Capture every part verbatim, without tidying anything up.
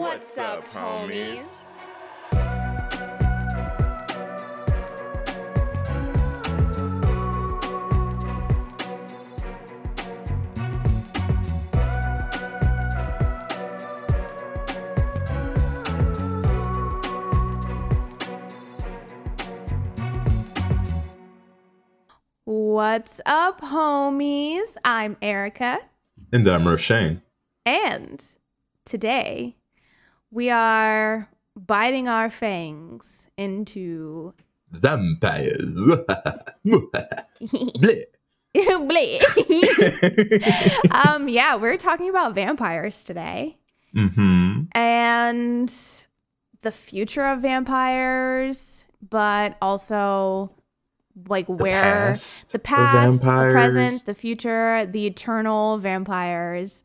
What's up, homies? What's up, homies? I'm Erica. And I'm Roshane. And today we are biting our fangs into vampires. um, yeah, we're talking about vampires today. Mm-hmm. And the future of vampires, but also like The where past the of past, the vampires. present, the future, the eternal vampires.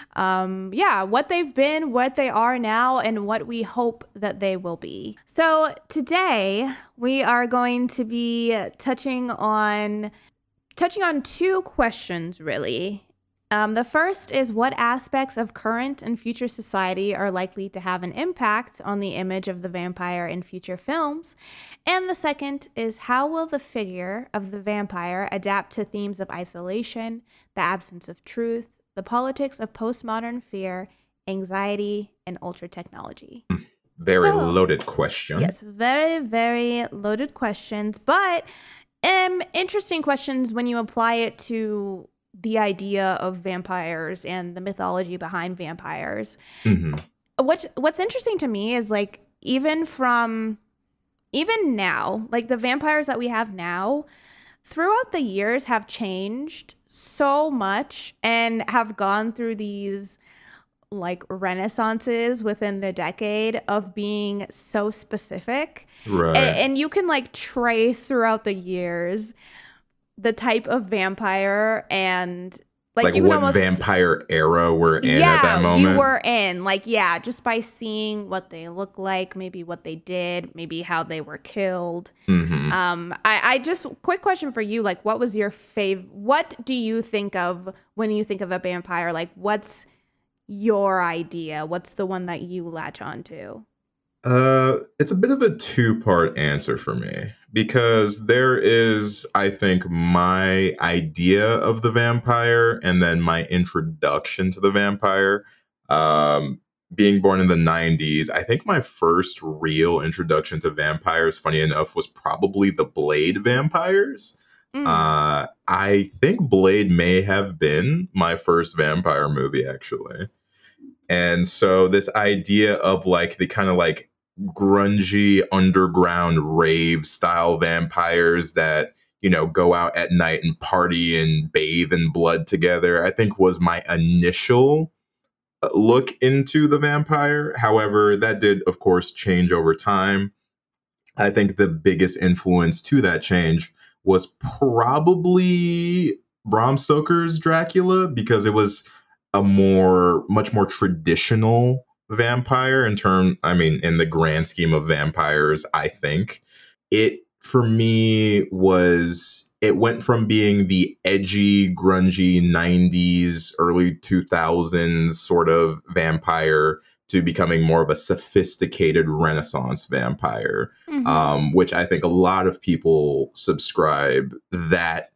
Um, yeah, what they've been, what they are now, and what we hope that they will be. So today we are going to be touching on touching on two questions, really. Um, the first is, what aspects of current and future society are likely to have an impact on the image of the vampire in future films? And the second is, how will the figure of the vampire adapt to themes of isolation, the absence of truth, the politics of postmodern fear, anxiety, and ultra technology? Very So, loaded question. Yes, very, very loaded questions, but um, interesting questions when you apply it to the idea of vampires and the mythology behind vampires. Mm-hmm. What's what's interesting to me is, like, even from even now, like the vampires that we have now throughout the years have changed so much and have gone through these like renaissances within the decade of being so specific. Right. A- and you can like trace throughout the years the type of vampire and like, like you can what almost, vampire era we're in yeah, at that moment. you were in, like, yeah, just by seeing what they look like, maybe what they did, maybe how they were killed. Mm-hmm. Um, I, I just, quick question for you, like, what was your fav? What do you think of when you think of a vampire? Like, what's your idea? What's the one that you latch on to? Uh, it's a bit of a two-part answer for me because there is, I think, my idea of the vampire and then my introduction to the vampire. Um, being born in the nineties, I think my first real introduction to vampires, funny enough, was probably the Blade vampires. Mm. Uh, I think Blade may have been my first vampire movie, actually. And so this idea of like the kind of like grungy underground rave style vampires that, you know, go out at night and party and bathe in blood together, I think was my initial look into the vampire. However, that did, of course, change over time. I think the biggest influence to that change was probably Bram Stoker's Dracula, because it was a more, much more traditional vampire in term, I mean, in the grand scheme of vampires. I think it, for me, was, it went from being the edgy, grungy nineties, early two thousands sort of vampire to becoming more of a sophisticated Renaissance vampire, Mm-hmm. um, which I think a lot of people subscribe that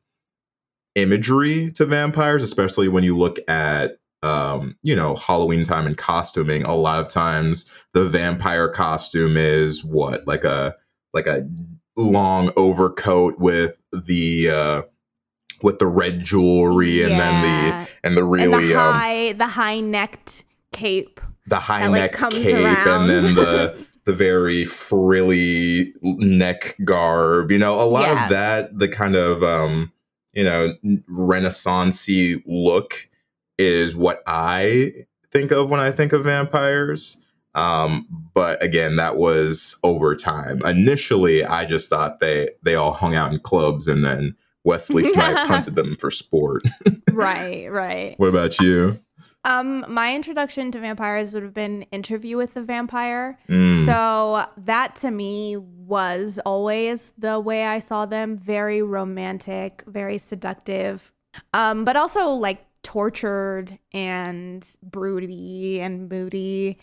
imagery to vampires, especially when you look at um you know, Halloween time and costuming. A lot of times the vampire costume is what, like a like a long overcoat with the uh with the red jewelry, and then Yeah. the and the really and the um high, the high necked cape. the high that, like, necked comes cape, around. and then the the very frilly neck garb, you know, a lot Yeah. of that, the kind of um you know, Renaissance-y look is what I think of when I think of vampires. Um, but again, that was over time. Initially, I just thought they they all hung out in clubs, and then Wesley Snipes hunted them for sport. Right, right. What about you? Um, my introduction to vampires would have been Interview with the Vampire. Mm. So that to me was always the way I saw them. Very romantic, very seductive, um, but also like tortured and broody and moody.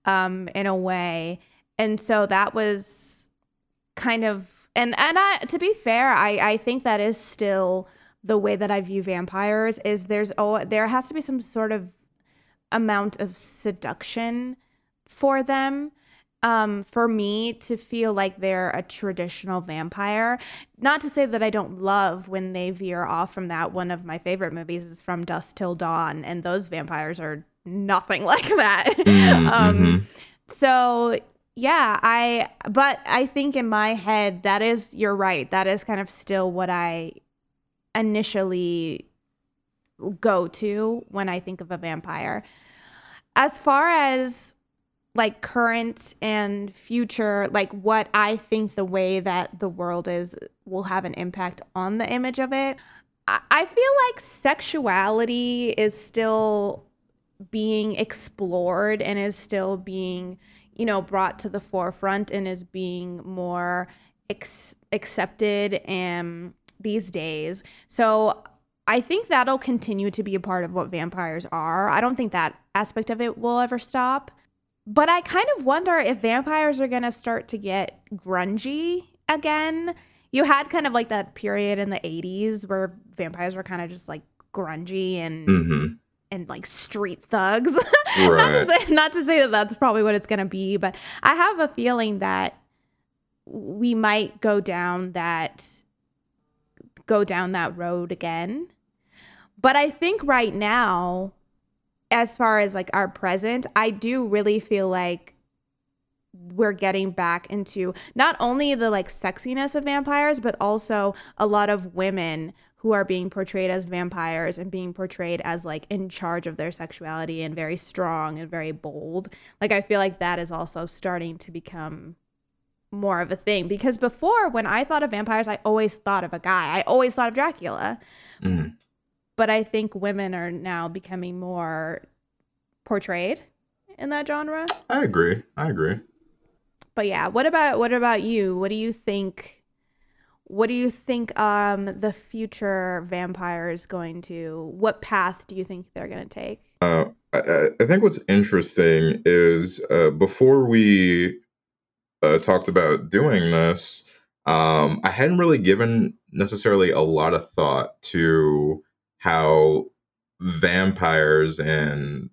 um, in a way. And so that was kind of, and, and I, to be fair, I, I think that is still the way that I view vampires is there's, oh, there has to be some sort of amount of seduction for them. Um, for me to feel like they're a traditional vampire. Not to say that I don't love when they veer off from that. One of my favorite movies is From Dusk Till Dawn, and those vampires are nothing like that. Mm-hmm. um, so yeah, I, but I think in my head, that is, you're right. That is kind of still what I initially go to when I think of a vampire. As far as like current and future, like what I think the way that the world is will have an impact on the image of it. I, I feel like sexuality is still being explored and is still being, you know, brought to the forefront and is being more ex- accepted and these days. So I think that'll continue to be a part of what vampires are. I don't think that aspect of it will ever stop. But I kind of wonder if vampires are going to start to get grungy again. You had kind of like that period in the eighties where vampires were kind of just like grungy and Mm-hmm. and like street thugs. Right. not to say not to say that that's probably what it's going to be, but I have a feeling that we might go down that go down that road again. But I think right now, as far as like our present, I do really feel like we're getting back into not only the like sexiness of vampires, but also a lot of women who are being portrayed as vampires and being portrayed as like in charge of their sexuality and very strong and very bold. Like I feel like that is also starting to become more of a thing, because before when I thought of vampires, I always thought of a guy. I always thought of Dracula. Mm. But I think women are now becoming more portrayed in that genre. I agree. I agree. But yeah, what about what about you? What do you think? What do you think um, the future vampire is going to? What path do you think they're going to take? Uh, I, I think what's interesting is uh, before we uh, talked about doing this, um, I hadn't really given necessarily a lot of thought to how vampires and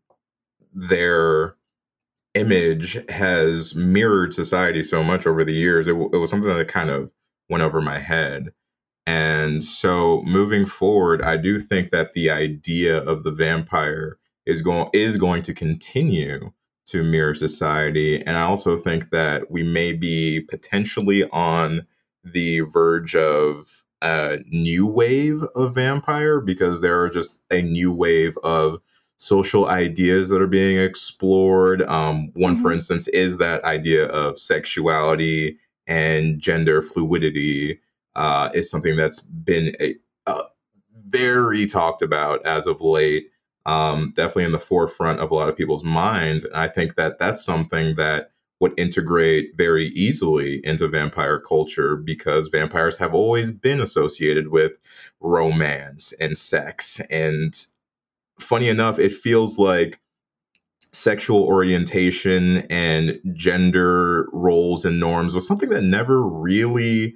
their image has mirrored society so much over the years. It, w- it was something that kind of went over my head. And so moving forward, I do think that the idea of the vampire is going is going to continue to mirror society. And I also think that we may be potentially on the verge of a new wave of vampire, because there are just a new wave of social ideas that are being explored. Um, one, mm-hmm. for instance, is that idea of sexuality and gender fluidity. Uh, is something that's been a, a very talked about as of late, um, definitely in the forefront of a lot of people's minds. And I think that that's something that would integrate very easily into vampire culture, because vampires have always been associated with romance and sex. And funny enough, it feels like sexual orientation and gender roles and norms was something that never really,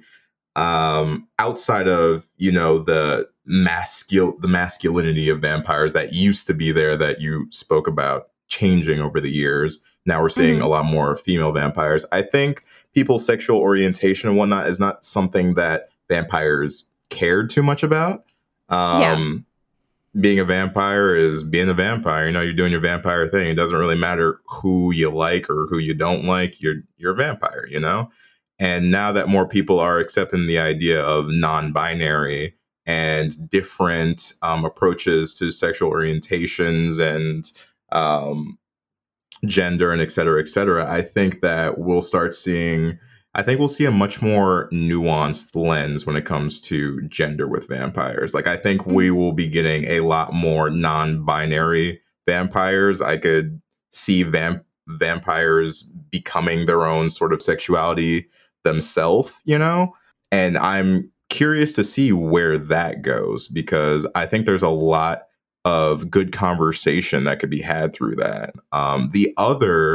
um, outside of, you know, the mascul the masculinity of vampires that used to be there that you spoke about changing over the years. Now we're seeing mm-hmm. a lot more female vampires. I think people's sexual orientation and whatnot is not something that vampires cared too much about. Um, yeah. Being a vampire is being a vampire. You know, you're doing your vampire thing. It doesn't really matter who you like or who you don't like. You're you're a vampire, you know? And now that more people are accepting the idea of non-binary and different um, approaches to sexual orientations and um, gender and et cetera, et cetera, I think that we'll start seeing, I think we'll see a much more nuanced lens when it comes to gender with vampires. Like, I think we will be getting a lot more non-binary vampires. I could see vamp- vampires becoming their own sort of sexuality themselves, you know? And I'm curious to see where that goes, because I think there's a lot of good conversation that could be had through that. Um, the other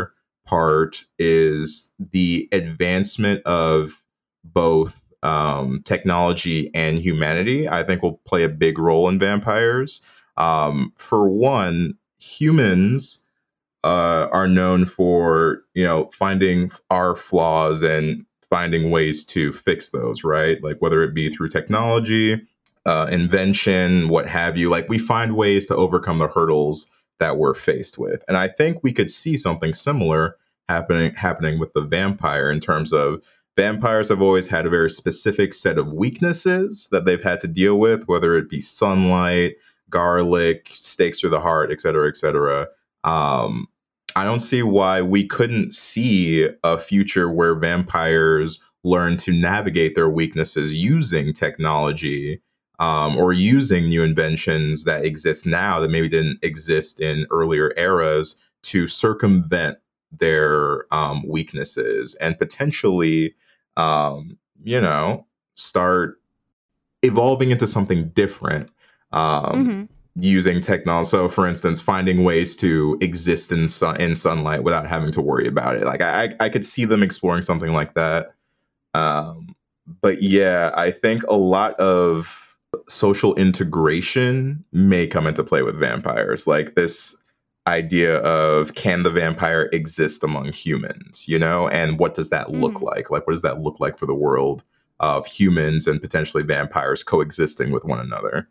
part is the advancement of both um, technology and humanity, I think will play a big role in vampires. Um, for one, humans uh, are known for, you know, finding our flaws and finding ways to fix those, right? Like whether it be through technology, uh, invention, what have you. Like we find ways to overcome the hurdles that we're faced with. And I think we could see something similar happening happening with the vampire in terms of vampires have always had a very specific set of weaknesses that they've had to deal with, whether it be sunlight, garlic, stakes through the heart, et cetera, et cetera. Um, I don't see why we couldn't see a future where vampires learn to navigate their weaknesses using technology um, or using new inventions that exist now that maybe didn't exist in earlier eras to circumvent their um, weaknesses and potentially, um, you know, start evolving into something different. Um, Mhm. Using technology. So, for instance, finding ways to exist in sun in sunlight without having to worry about it. Like I, I could see them exploring something like that. Um, but yeah, I think a lot of social integration may come into play with vampires. Like this idea of can the vampire exist among humans, you know, and what does that look Mhm. like? Like, what does that look like for the world of humans and potentially vampires coexisting with one another?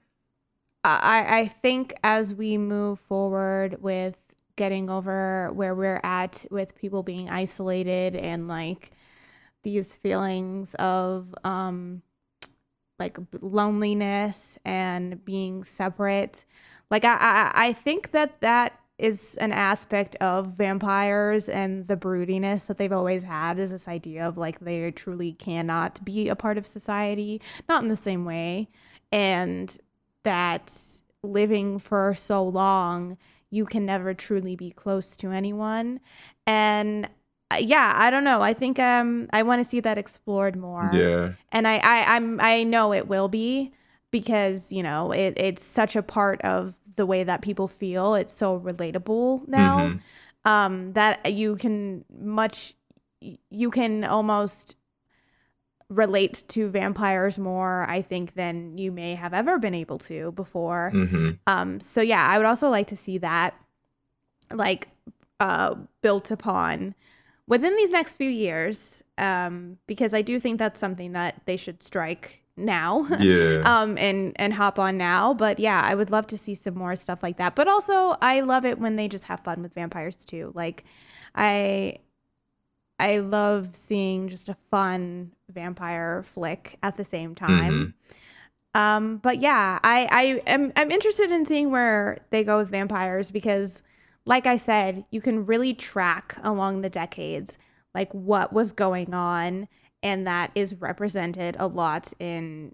I, I think as we move forward with getting over where we're at with people being isolated and like these feelings of um like loneliness and being separate, like I, I I think that that is an aspect of vampires and the broodiness that they've always had is this idea of like they truly cannot be a part of society, not in the same way, and that living for so long, you can never truly be close to anyone. And uh, yeah, I don't know. I think um I want to see that explored more. Yeah. And I, I I'm I know it will be because, you know, it, it's such a part of the way that people feel. It's so relatable now. Hmm. Um that you can much you can almost relate to vampires more, I think, than you may have ever been able to before. Hmm. Um, so yeah, I would also like to see that like uh, built upon within these next few years, um, because I do think that's something that they should strike now, Yeah. um, and and hop on now. But yeah, I would love to see some more stuff like that. But also, I love it when they just have fun with vampires too. Like, I I love seeing just a fun vampire flick at the same time. Hmm. Um, but yeah, I, I am I'm interested in seeing where they go with vampires because, like I said, you can really track along the decades like what was going on, and that is represented a lot in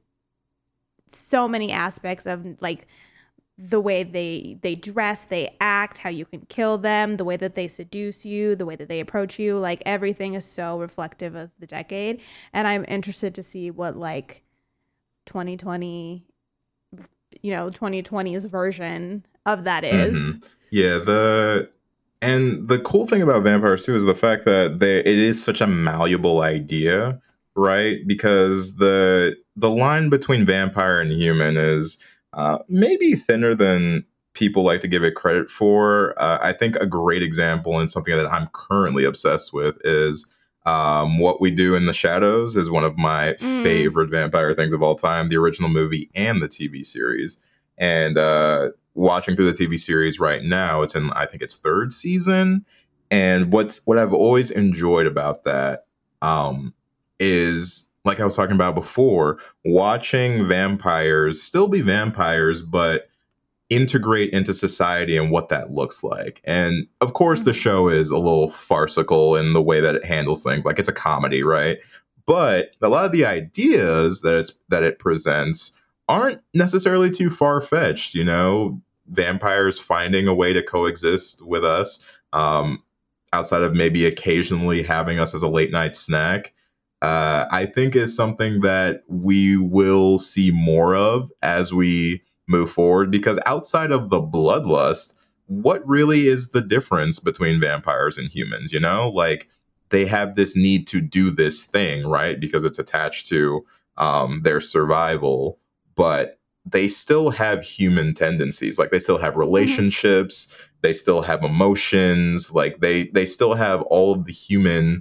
so many aspects of like the way they they dress, they act, how you can kill them, the way that they seduce you, the way that they approach you, like everything is so reflective of the decade. And I'm interested to see what like twenty twenty, you know, twenty twenty's version of that is. Hmm. Yeah, the and the cool thing about vampires too is the fact that they it is such a malleable idea, right? Because the the line between vampire and human is uh, maybe thinner than people like to give it credit for. Uh, I think a great example and something that I'm currently obsessed with is um, What We Do in the Shadows is one of my Mm. favorite vampire things of all time, the original movie and the T V series. And uh, watching through the T V series right now, it's in I think its third season. And what's what I've always enjoyed about that um, is like I was talking about before, watching vampires still be vampires, but integrate into society and what that looks like. And of course, the Mhm. show is a little farcical in the way that it handles things. Like it's a comedy, right? But a lot of the ideas that it's that it presents aren't necessarily too far fetched. You know, vampires finding a way to coexist with us, um, outside of maybe occasionally having us as a late night snack. Uh, I think is something that we will see more of as we move forward because outside of the bloodlust, what really is the difference between vampires and humans? You know, like they have this need to do this thing, right? Because it's attached to um, their survival, but they still have human tendencies. Like they still have relationships, mm-hmm. they still have emotions, like they they still have all of the human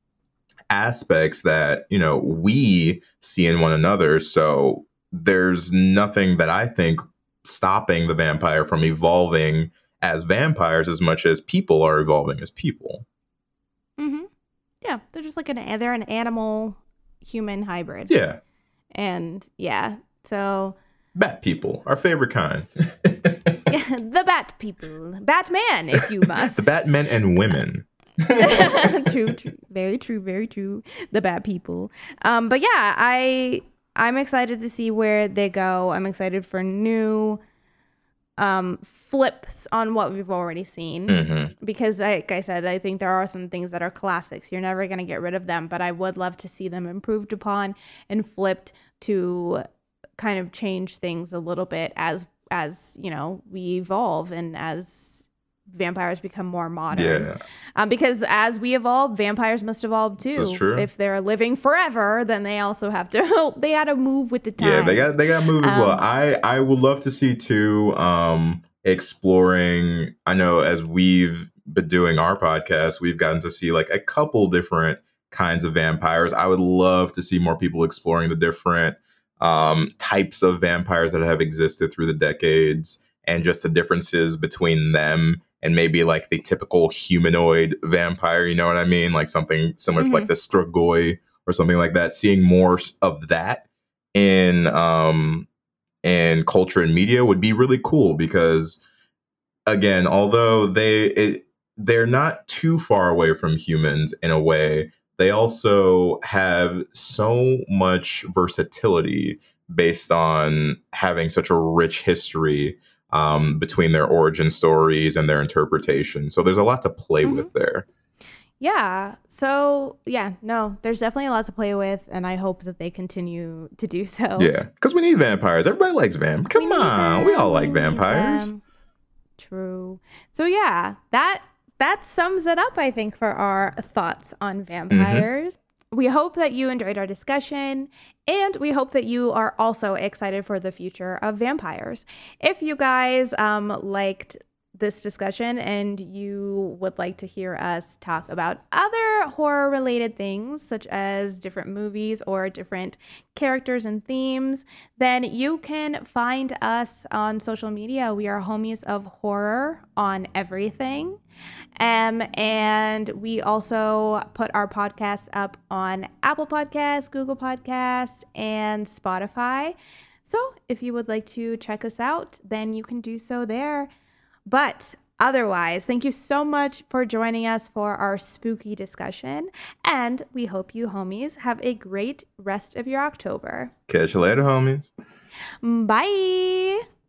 aspects that, you know, we see in one another. So there's nothing that I think stopping the vampire from evolving as vampires as much as people are evolving as people. Mm-hmm. Yeah, they're just like an they're an animal human hybrid. Yeah. And yeah, so bat people, our favorite kind. Yeah, the bat people, Batman, if you must. The Batmen and women. True, true, very true, very true. The bat people. Um, but yeah, I I'm excited to see where they go. I'm excited for new um flips on what we've already seen, mm-hmm. because like I said, I think there are some things that are classics. You're never going to get rid of them, but I would love to see them improved upon and flipped to kind of change things a little bit as as you know we evolve and as vampires become more modern. Yeah. Um, because as we evolve, vampires must evolve too. This is true. If they're living forever, then they also have to they had to move with the times. Yeah, they got they got to move as um, well. I I would love to see too um exploring. I know as we've been doing our podcast, we've gotten to see like a couple different kinds of vampires. I would love to see more people exploring the different um types of vampires that have existed through the decades and just the differences between them and maybe like the typical humanoid vampire, you know what I mean? Like something similar mm-hmm. to like the Strigoi or something like that. Seeing more of that in um in culture and media would be really cool because, again, although they it, they're not too far away from humans in a way, they also have so much versatility based on having such a rich history um, between their origin stories and their interpretation. So there's a lot to play mm-hmm. with there. Yeah. So, yeah, no, there's definitely a lot to play with, and I hope that they continue to do so. Yeah, because we need vampires. Everybody likes vampires. Come we on. Them. We all like vampires. True. So, yeah, that that sums it up, I think, for our thoughts on vampires. Mm-hmm. We hope that you enjoyed our discussion, and we hope that you are also excited for the future of vampires. If you guys um, liked this discussion and you would like to hear us talk about other horror related things such as different movies or different characters and themes, then you can find us on social media. We are Homies of Horror on everything. Um, and we also put our podcasts up on Apple Podcasts, Google Podcasts, and Spotify. So if you would like to check us out, then you can do so there. But otherwise, thank you so much for joining us for our spooky discussion. And we hope you homies have a great rest of your October. Catch you later, homies. Bye.